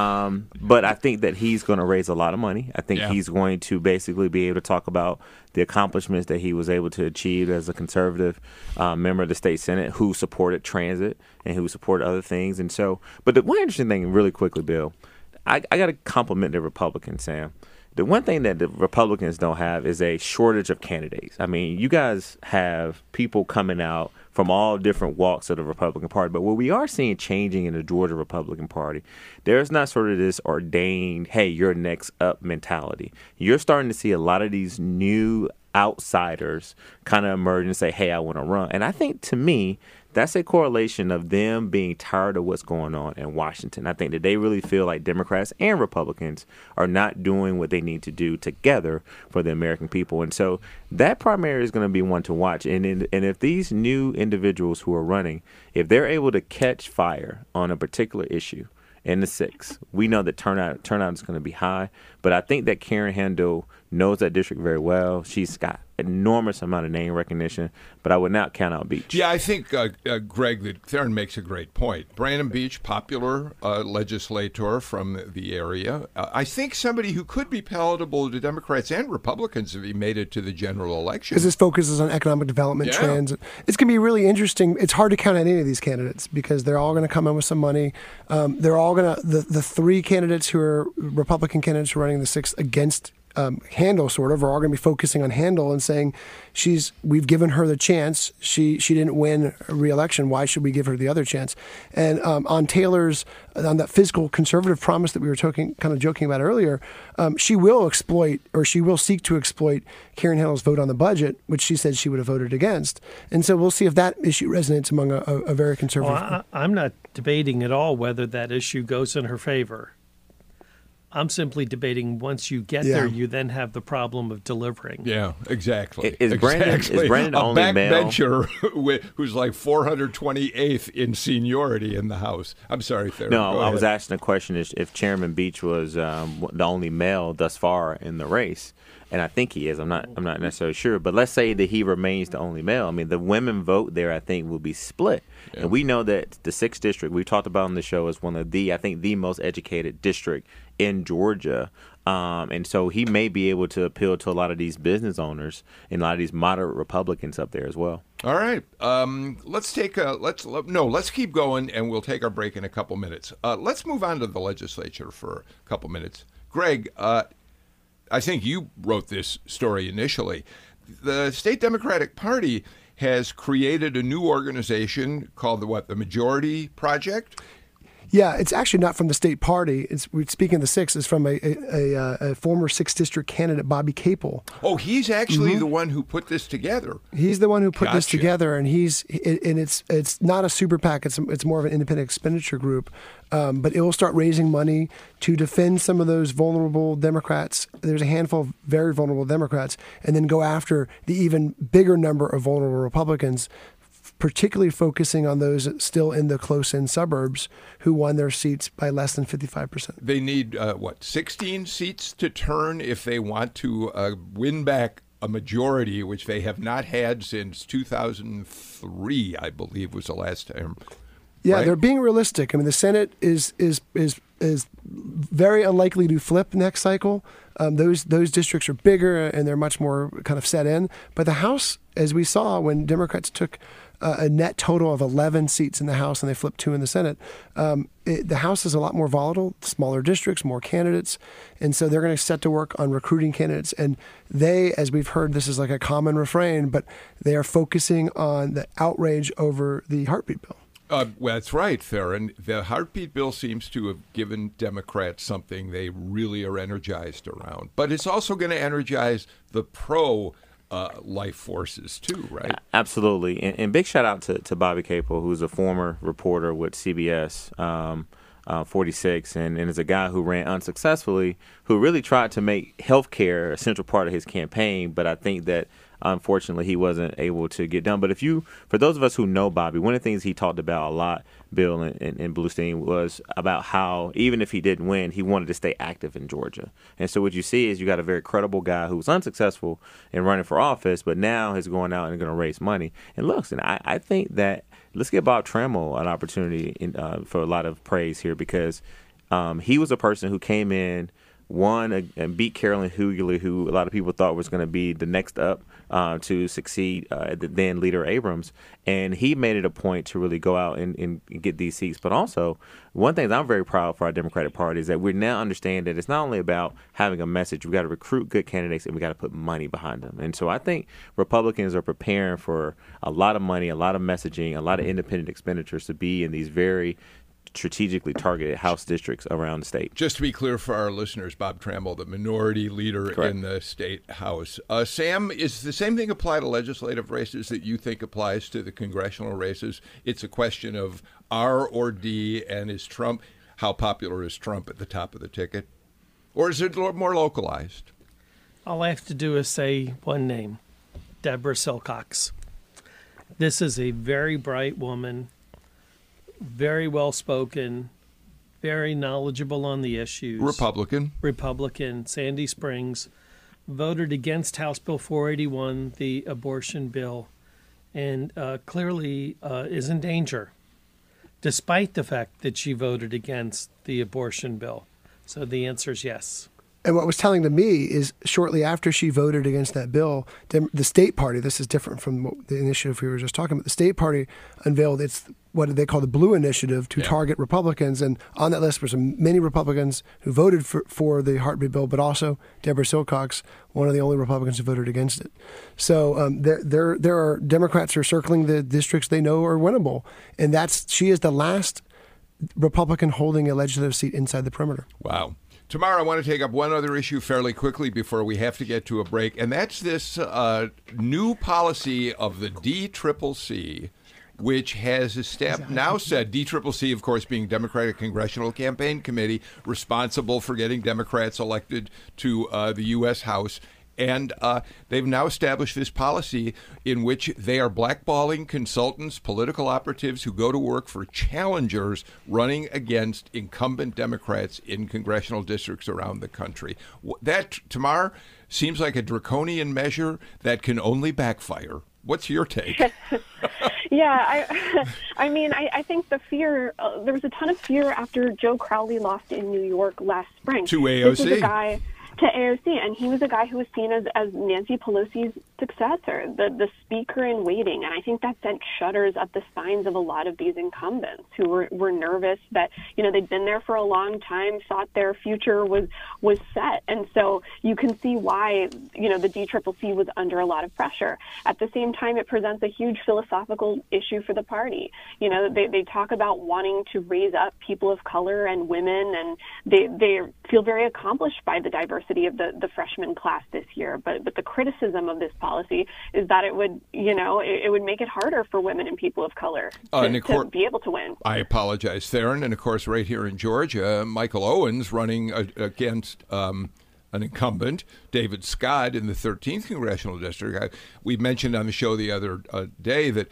Speaker 4: but I think that he's going to raise a lot of money. I think he's going to basically be able to talk about the accomplishments that he was able to achieve as a conservative member of the state Senate who supported transit and who supported other things. And so, but the one interesting thing, really quickly, Bill, I got to compliment the Republicans, Sam. The one thing that the Republicans don't have is a shortage of candidates. I mean, you guys have people coming out from all different walks of the Republican Party. But what we are seeing changing in the Georgia Republican Party, there's not sort of this ordained, hey, you're next up mentality. You're starting to see a lot of these new outsiders kind of emerge and say, hey, I want to run. And I think, to me, that's a correlation of them being tired of what's going on in Washington. I think that they really feel like Democrats and Republicans are not doing what they need to do together for the American people. And so that primary is going to be one to watch. And if these new individuals who are running, if they're able to catch fire on a particular issue in the 6th, we know that turnout is going to be high. But I think that Karen Handel knows that district very well. She's got enormous amount of name recognition, but I would not count out Beach.
Speaker 1: Yeah, I think, Greg, that Theron makes a great point. Brandon Beach, popular legislator from the area. I think somebody who could be palatable to Democrats and Republicans if he made it to the general election.
Speaker 2: Because his focus is on economic development trends. It's going to be really interesting. It's hard to count out any of these candidates because they're all going to come in with some money. They're all going to, the three candidates who are Republican candidates who are running the 6th against Handel, sort of, are all going to be focusing on Handel and saying we've given her the chance. She didn't win a re-election. Why should we give her the other chance? And on that fiscal conservative promise that we were kind of joking about earlier, she will seek to exploit Karen Handel's vote on the budget, which she said she would have voted against. And so we'll see if that issue resonates among a very conservative.
Speaker 5: Well, I'm not debating at all whether that issue goes in her favor. I'm simply debating once you get there, you then have the problem of delivering.
Speaker 1: Yeah, exactly.
Speaker 4: Is Brandon the only male?
Speaker 1: Backbencher who's like 428th in seniority in the House. I'm sorry, Theron.
Speaker 4: No, I was asking the question if Chairman Beach was the only male thus far in the race. And I think he is. I'm not necessarily sure. But let's say that he remains the only male. I mean, the women vote there, I think, will be split. Yeah. And we know that the 6th district, we talked about on the show, is one of the most educated district in Georgia. And so he may be able to appeal to a lot of these business owners and a lot of these moderate Republicans up there as well.
Speaker 1: All right. Let's keep going, and we'll take our break in a couple minutes. Let's move on to the legislature for a couple minutes. Greg, I think you wrote this story initially. The State Democratic Party has created a new organization called the Majority Project.
Speaker 2: Yeah, it's actually not from the state party. We're speaking of the 6th. It's from a former 6th district candidate, Bobby Capel.
Speaker 1: Oh, he's actually the one who put this together.
Speaker 2: He's the one who put this together, and it's not a super PAC. It's more of an independent expenditure group, but it will start raising money to defend some of those vulnerable Democrats. There's a handful of very vulnerable Democrats, and then go after the even bigger number of vulnerable Republicans, particularly focusing on those still in the close-in suburbs who won their seats by less than 55%.
Speaker 1: They need, 16 seats to turn if they want to win back a majority, which they have not had since 2003, I believe, was the last time.
Speaker 2: Yeah,
Speaker 1: right?
Speaker 2: They're being realistic. I mean, the Senate is very unlikely to flip next cycle. Those districts are bigger and they're much more kind of set in. But the House, as we saw when Democrats took a net total of 11 seats in the House and they flipped 2 in the Senate, the House is a lot more volatile, smaller districts, more candidates. And so they're going to set to work on recruiting candidates. And they, as we've heard, this is like a common refrain, but they are focusing on the outrage over the heartbeat bill.
Speaker 1: Well, that's right, Theron. The heartbeat bill seems to have given Democrats something they really are energized around. But it's also going to energize the pro-life forces, too, right?
Speaker 4: Absolutely. And big shout out to Bobby Capel, who's a former reporter with CBS 46, and is a guy who ran unsuccessfully, who really tried to make healthcare a central part of his campaign. But I think that unfortunately, he wasn't able to get done. But for those of us who know Bobby, one of the things he talked about a lot, Bill and Bluestein, was about how even if he didn't win, he wanted to stay active in Georgia. And so what you see is you got a very credible guy who was unsuccessful in running for office, but now is going out and going to raise money. And look, I think that let's give Bob Trammell an opportunity for a lot of praise here, because he was a person who came in, won and beat Carolyn Hughley, who a lot of people thought was going to be the next up to succeed the then leader Abrams. And he made it a point to really go out and get these seats. But also, one thing that I'm very proud for our Democratic Party is that we now understand that it's not only about having a message. We've got to recruit good candidates, and we got to put money behind them. And so I think Republicans are preparing for a lot of money, a lot of messaging, a lot of independent expenditures to be in these very strategically targeted House districts around the state.
Speaker 1: Just to be clear for our listeners, Bob Trammell, the minority leader in the state House. Sam, is the same thing apply to legislative races that you think applies to the congressional races? It's a question of R or D, and how popular is Trump at the top of the ticket? Or is it more localized?
Speaker 5: All I have to do is say one name, Deborah Silcox. This is a very bright woman, very well-spoken, very knowledgeable on the issues. Republican, Sandy Springs, voted against House Bill 481, the abortion bill, and clearly is in danger, despite the fact that she voted against the abortion bill. So the answer is yes.
Speaker 2: And what was telling to me is shortly after she voted against that bill, the state party, this is different from the initiative we were just talking about, the state party unveiled what they call the Blue Initiative to target Republicans. And on that list were many Republicans who voted for the heartbeat bill, but also Deborah Silcox, one of the only Republicans who voted against it. So there are Democrats who are circling the districts they know are winnable. And she is the last Republican holding a legislative seat inside the perimeter.
Speaker 1: Wow. Tomorrow, I want to take up one other issue fairly quickly before we have to get to a break, and that's this new policy of the DCCC, which has now said, DCCC, of course, being Democratic Congressional Campaign Committee, responsible for getting Democrats elected to the U.S. House. And they've now established this policy in which they are blackballing consultants, political operatives who go to work for challengers running against incumbent Democrats in congressional districts around the country. That, Tamar, seems like a draconian measure that can only backfire. What's your take?
Speaker 3: Yeah, I mean, I think the fear, there was a ton of fear after Joe Crowley lost in New York last spring.
Speaker 1: To AOC.
Speaker 3: This is a guy, to AOC, and he was a guy who was seen as Nancy Pelosi's successor, the speaker in waiting. And I think that sent shudders up the spines of a lot of these incumbents who were nervous that, they'd been there for a long time, thought their future was set. And so you can see why, the DCCC was under a lot of pressure. At the same time, it presents a huge philosophical issue for the party. They talk about wanting to raise up people of color and women, and they feel very accomplished by the diversity of the freshman class this year. But the criticism of this policy is that it would, it would make it harder for women and people of color to be able to win.
Speaker 1: I apologize, Theron. And of course, right here in Georgia, Michael Owens running against an incumbent, David Scott, in the 13th Congressional District. We mentioned on the show the other day that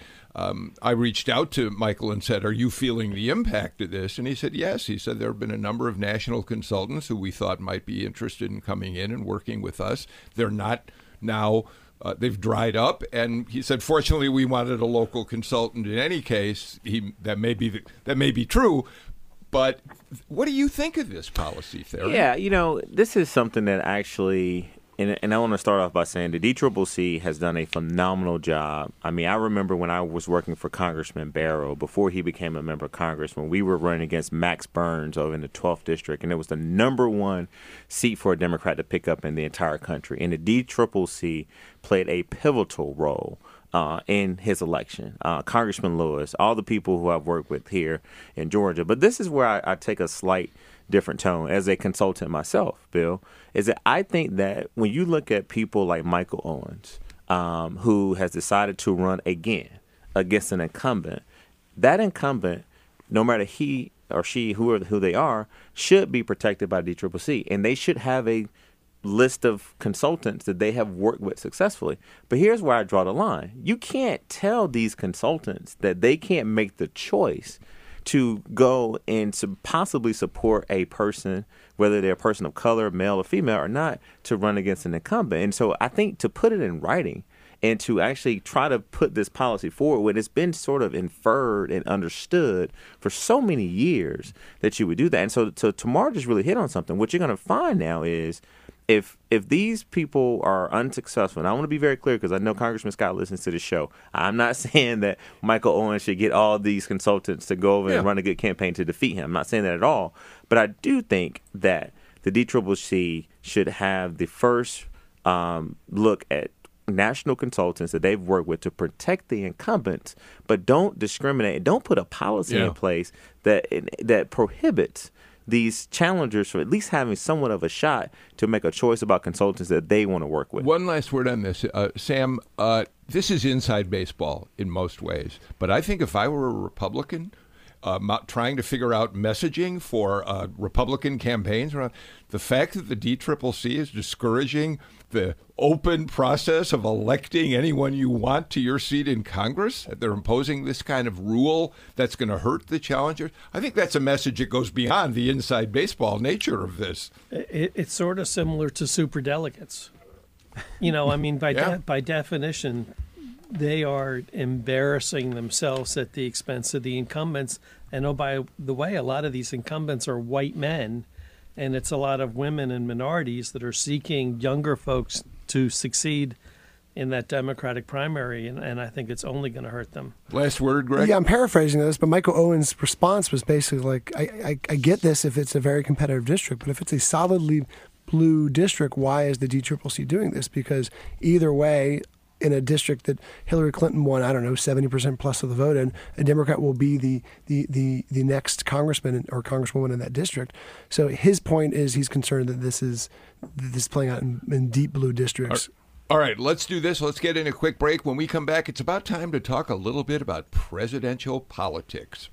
Speaker 1: I reached out to Michael and said, are you feeling the impact of this? And he said, yes. He said there have been a number of national consultants who we thought might be interested in coming in and working with us. They're not now. They've dried up, and he said, fortunately, we wanted a local consultant in any case. That may be true, but what do you think of this policy, Theron?
Speaker 4: Yeah, this is something that actually, and I want to start off by saying the DCCC has done a phenomenal job. I mean, I remember when I was working for Congressman Barrow, before he became a member of Congress, when we were running against Max Burns over in the 12th District, and it was the number one seat for a Democrat to pick up in the entire country. And the DCCC played a pivotal role in his election. Congressman Lewis, all the people who I've worked with here in Georgia. But this is where I take a slight different tone as a consultant myself, Bill, is that I think that when you look at people like Michael Owens, who has decided to run again against an incumbent, that incumbent, no matter he or she, who they are, should be protected by DCCC, and they should have a list of consultants that they have worked with successfully. But here's where I draw the line. You can't tell these consultants that they can't make the choice to go and to possibly support a person, whether they're a person of color, male or female or not, to run against an incumbent. And so I think to put it in writing and to actually try to put this policy forward when it's been sort of inferred and understood for so many years that you would do that. And so Tamar just really hit on something. What you're going to find now is if these people are unsuccessful, and I want to be very clear because I know Congressman Scott listens to the show, I'm not saying that Michael Owens should get all these consultants to go over and run a good campaign to defeat him. I'm not saying that at all. But I do think that the DCCC should have the first look at national consultants that they've worked with to protect the incumbents, but don't discriminate. Don't put a policy in place that prohibits these challengers from at least having somewhat of a shot to make a choice about consultants that they want to work with.
Speaker 1: One last word on this. Sam, this is inside baseball in most ways, but I think if I were a Republican trying to figure out messaging for Republican campaigns, the fact that the DCCC is discouraging the open process of electing anyone you want to your seat in Congress, they're imposing this kind of rule that's going to hurt the challengers. I think that's a message that goes beyond the inside baseball nature of this.
Speaker 5: It's sort of similar to superdelegates. I mean, by definition, they are embarrassing themselves at the expense of the incumbents. And oh, by the way, a lot of these incumbents are white men, and it's a lot of women and minorities that are seeking younger folks to succeed in that Democratic primary, and I think it's only going to hurt them.
Speaker 1: Last word, Greg?
Speaker 2: Yeah, I'm paraphrasing this, but Michael Owens' response was basically like, I get this if it's a very competitive district, but if it's a solidly blue district, why is the DCCC doing this? Because either way, in a district that Hillary Clinton won, 70% plus of the vote in, a Democrat will be the next congressman or congresswoman in that district. So his point is he's concerned that this is playing out in deep blue districts.
Speaker 1: All right, let's do this. Let's get in a quick break. When we come back, it's about time to talk a little bit about presidential politics.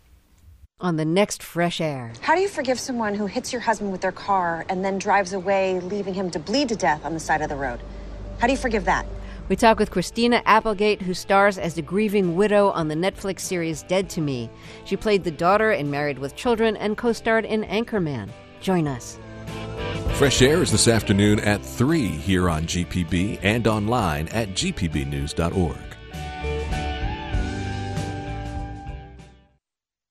Speaker 11: On the next Fresh Air.
Speaker 12: How do you forgive someone who hits your husband with their car and then drives away, leaving him to bleed to death on the side of the road? How do you forgive that?
Speaker 11: We talk with Christina Applegate, who stars as the grieving widow on the Netflix series Dead to Me. She played the daughter in Married with Children and co-starred in Anchorman. Join us.
Speaker 10: Fresh Air is this afternoon at 3 here on GPB and online at gpbnews.org.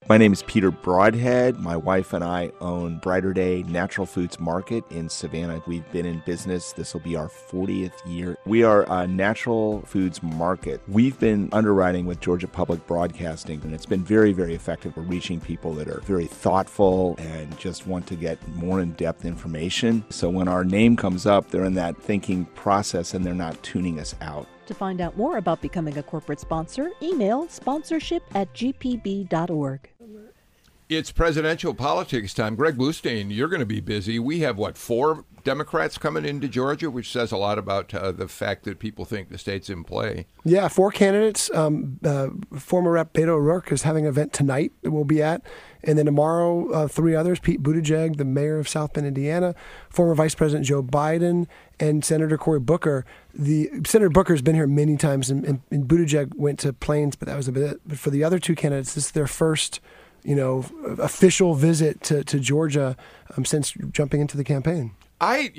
Speaker 13: My name is Peter Broadhead. My wife and I own Brighter Day Natural Foods Market in Savannah. We've been in business. This will be our 40th year. We are a natural foods market. We've been underwriting with Georgia Public Broadcasting, and it's been very, very effective. We're reaching people that are very thoughtful and just want to get more in-depth information. So when our name comes up, they're in that thinking process and they're not tuning us out.
Speaker 14: To find out more about becoming a corporate sponsor, email sponsorship@gpb.org.
Speaker 1: It's presidential politics time. Greg Bluestein, you're going to be busy. We have, 4 Democrats coming into Georgia, which says a lot about the fact that people think the state's in play.
Speaker 2: Yeah, 4 candidates. Former Rep. Beto O'Rourke is having an event tonight that we'll be at. And then tomorrow, 3 others, Pete Buttigieg, the mayor of South Bend, Indiana, former Vice President Joe Biden, and Senator Cory Booker. Senator Booker's been here many times, and Buttigieg went to Plains, but that was a bit. But for the other 2 candidates, this is their first official visit to Georgia since jumping into the campaign.
Speaker 1: I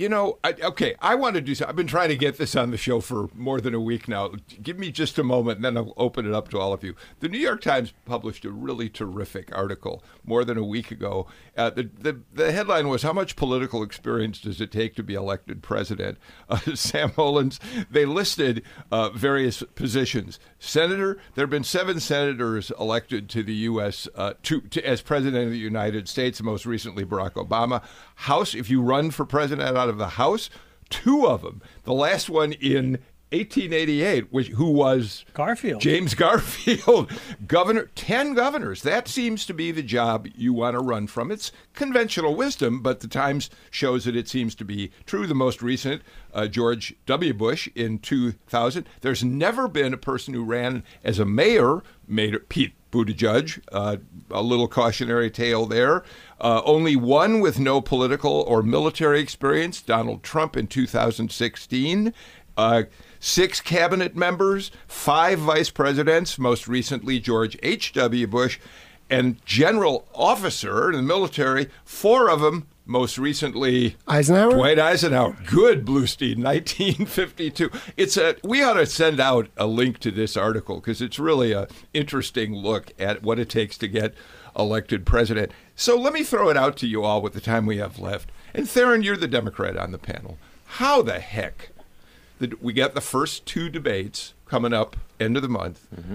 Speaker 1: want to do so. I've been trying to get this on the show for more than a week now. Give me just a moment, and then I'll open it up to all of you. The New York Times published a really terrific article more than a week ago. The headline was, "How much political experience does it take to be elected president?" Sam Olens, they listed various positions. Senator, there have been 7 senators elected to the U.S. As president of the United States, most recently Barack Obama. House, if you run for president out of the House, 2 of them. The last one in 1888, who was
Speaker 5: Garfield.
Speaker 1: James Garfield. Governor, 10 governors. That seems to be the job you want to run from. It's conventional wisdom, but the Times shows that it seems to be true. The most recent, George W. Bush in 2000. There's never been a person who ran as a mayor, Pete Buttigieg, a little cautionary tale there. Only one with no political or military experience, Donald Trump in 2016. 6 cabinet members, 5 vice presidents, most recently George H.W. Bush, and general officer in the military, 4 of them, most recently
Speaker 2: Eisenhower?
Speaker 1: Dwight Eisenhower. Good, Bluestein, 1952. We ought to send out a link to this article because it's really an interesting look at what it takes to get elected president. So let me throw it out to you all with the time we have left. And Theron, you're the Democrat on the panel. How the heck? We got the first 2 debates coming up end of the month. Mm-hmm.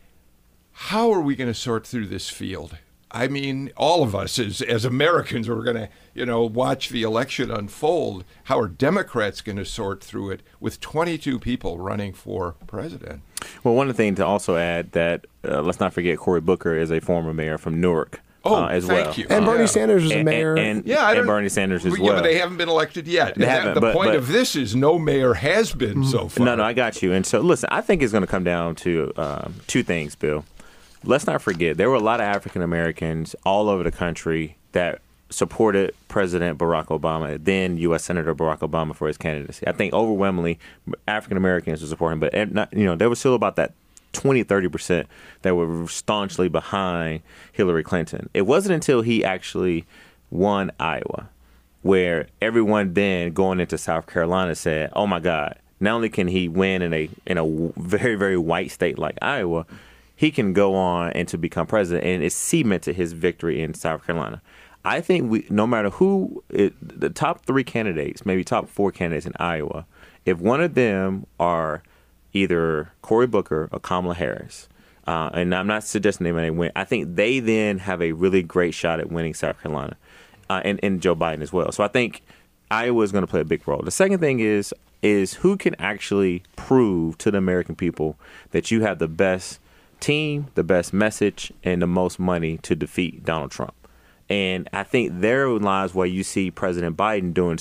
Speaker 1: How are we going to sort through this field? I mean, all of us as Americans are going to, watch the election unfold. How are Democrats going to sort through it with 22 people running for president?
Speaker 4: Well, one thing to also add that let's not forget Cory Booker is a former mayor from Newark. As well.
Speaker 1: Thank you.
Speaker 2: And Bernie Sanders was a mayor.
Speaker 4: And Bernie Sanders as well.
Speaker 1: Yeah, but they haven't been elected yet. The point of this is no mayor has been so far.
Speaker 4: No, I got you. And so, listen, I think it's going to come down to 2 things, Bill. Let's not forget, there were a lot of African Americans all over the country that supported President Barack Obama, then U.S. Senator Barack Obama, for his candidacy. I think overwhelmingly African Americans were supporting him, but there was still about that 20-30% that were staunchly behind Hillary Clinton. It wasn't until he actually won Iowa where everyone then going into South Carolina said, oh my God, not only can he win in a very, very white state like Iowa, he can go on and to become president, and it cemented his victory in South Carolina. I think no matter the top 3 candidates, maybe top 4 candidates in Iowa, if one of them are either Cory Booker or Kamala Harris, and I'm not suggesting they may win, I think they then have a really great shot at winning South Carolina and Joe Biden as well. So I think Iowa is going to play a big role. The second thing is who can actually prove to the American people that you have the best team, the best message, and the most money to defeat Donald Trump. And I think there lies where you see Vice President Biden doing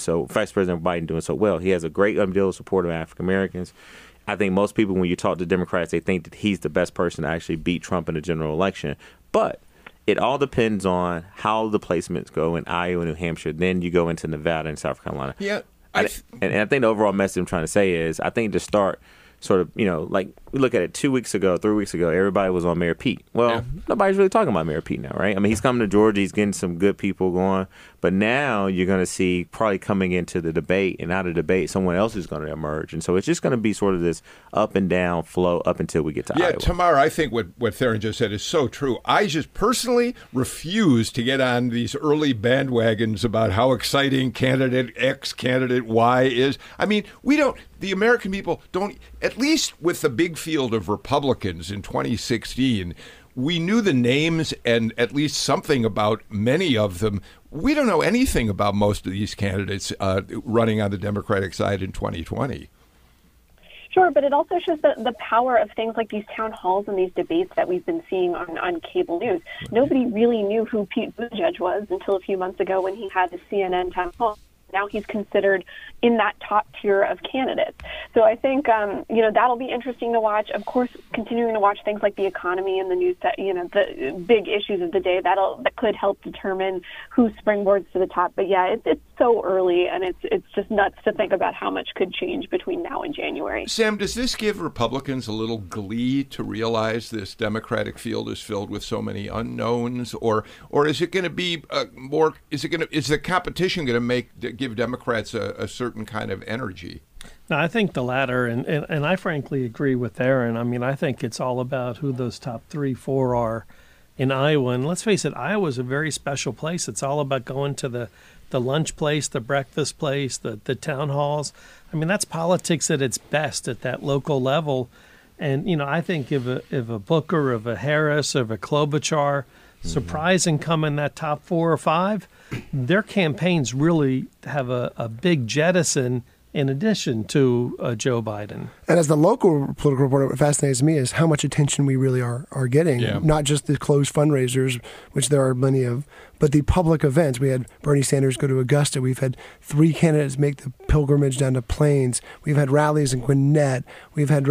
Speaker 4: so well. He has a great deal of support of African Americans. I think most people, when you talk to Democrats, they think that he's the best person to actually beat Trump in the general election. But it all depends on how the placements go in Iowa and New Hampshire. Then you go into Nevada and South Carolina.
Speaker 1: Yeah.
Speaker 4: And I think the overall message I'm trying to say is I think to start sort of, like we look at it 2 weeks ago, 3 weeks ago, everybody was on Mayor Pete. Well, Nobody's really talking about Mayor Pete now, right? I mean, he's coming to Georgia. He's getting some good people going. But now you're going to see probably coming into the debate and out of debate, someone else is going to emerge. And so it's just going to be sort of this up and down flow up until we get to Iowa.
Speaker 1: Yeah, Tamar, I think what Theron just said is so true. I just personally refuse to get on these early bandwagons about how exciting candidate X, candidate Y is. I mean, the American people don't, at least with the big field of Republicans in 2016, we knew the names and at least something about many of them. We don't know anything about most of these candidates running on the Democratic side in 2020.
Speaker 3: Sure, but it also shows the power of things like these town halls and these debates that we've been seeing on cable news. Nobody really knew who Pete Buttigieg was until a few months ago when he had the CNN town hall. Now he's considered in that top tier of candidates. So I think, that'll be interesting to watch. Of course, continuing to watch things like the economy and the news, the big issues of the day, that could help determine who springboards to the top. But yeah, it's so early, and it's just nuts to think about how much could change between now and January.
Speaker 1: Sam, does this give Republicans a little glee to realize this Democratic field is filled with so many unknowns, or is it going to be more? Is the competition going to give Democrats a certain kind of energy?
Speaker 5: No, I think the latter, and I frankly agree with Aaron. I mean, I think it's all about who those top 3, 4 are in Iowa. And let's face it, Iowa's a very special place. It's all about going to the lunch place, the breakfast place, the town halls. I mean, that's politics at its best at that local level. And, I think if a Booker, of a Harris, of a Klobuchar surprise and come in that top 4 or 5, their campaigns really have a big jettison in addition to Joe Biden. And
Speaker 2: as the local political reporter, what fascinates me is how much attention we really are getting, not just the closed fundraisers, which there are many of, but the public events. We had Bernie Sanders go to Augusta. We've had 3 candidates make the pilgrimage down to Plains. We've had rallies in Gwinnett. We've had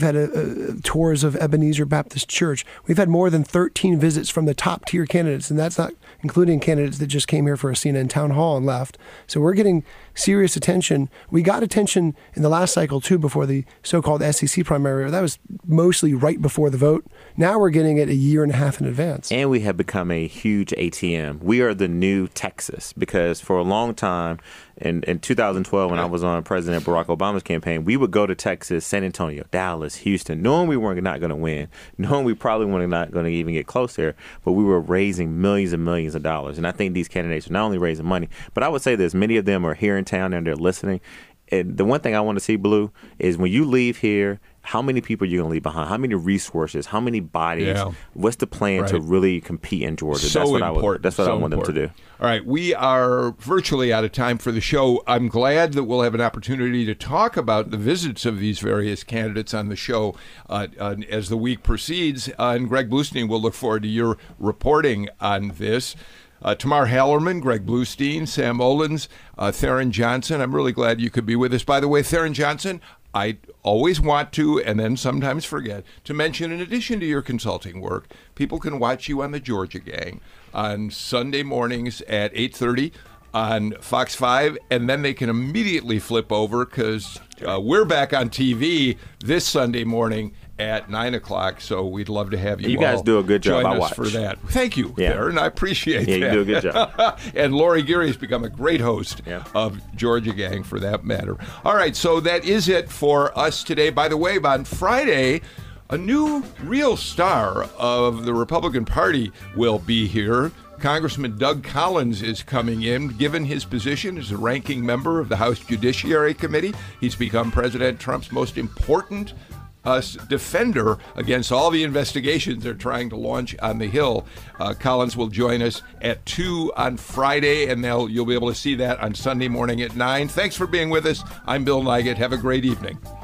Speaker 2: tours of Ebenezer Baptist Church. We've had more than 13 visits from the top tier candidates, and that's not including candidates that just came here for a CNN town hall and left. So we're getting serious attention. We got attention in the last cycle, too, before the so-called SEC primary. That was mostly right before the vote. Now we're getting it a year and a half in advance.
Speaker 4: And we have become a huge ATM. We are the new Texas, because for a long time, in 2012, when I was on President Barack Obama's campaign, we would go to Texas, San Antonio, Dallas, Houston, knowing we were not going to win, knowing we probably were not going to even get close there, but we were raising millions and millions of dollars. And I think these candidates are not only raising money, but I would say this, many of them are here in town and they're listening. And the one thing I want to see, Blue, is when you leave here, how many people are you going to leave behind? How many resources? How many bodies? Yeah. What's the plan to really compete in Georgia?
Speaker 1: So
Speaker 4: that's what I want them to do.
Speaker 1: All right, we are virtually out of time for the show. I'm glad that we'll have an opportunity to talk about the visits of these various candidates on the show as the week proceeds. And Greg Bluestein, will look forward to your reporting on this. Tamar Hallerman, Greg Bluestein, Sam Olens, Theron Johnson. I'm really glad you could be with us. By the way, Theron Johnson, I always want to, and then sometimes forget, to mention, in addition to your consulting work, people can watch you on the Georgia Gang on Sunday mornings at 8:30 on Fox 5, and then they can immediately flip over because we're back on TV this Sunday morning at 9 o'clock, so we'd love to have you
Speaker 4: guys do a good job.
Speaker 1: Join us for that. Thank you, Theron. I appreciate that.
Speaker 4: Yeah, you do a good job.
Speaker 1: And Lori Geary has become a great host of Georgia Gang, for that matter. All right, so that is it for us today. By the way, on Friday, a new real star of the Republican Party will be here. Congressman Doug Collins is coming in. Given his position as a ranking member of the House Judiciary Committee, he's become President Trump's most important defender against all the investigations they're trying to launch on the Hill. Collins will join us at 2 on Friday, and you'll be able to see that on Sunday morning at 9. Thanks for being with us. I'm Bill Nigut. Have a great evening.